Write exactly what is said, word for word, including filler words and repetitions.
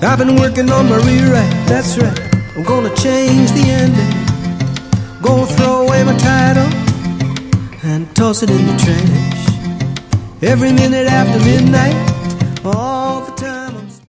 I've been working on my rewrite, that's right. I'm gonna change the ending. Gonna throw away my title and toss it in the trash. Every minute after midnight, oh,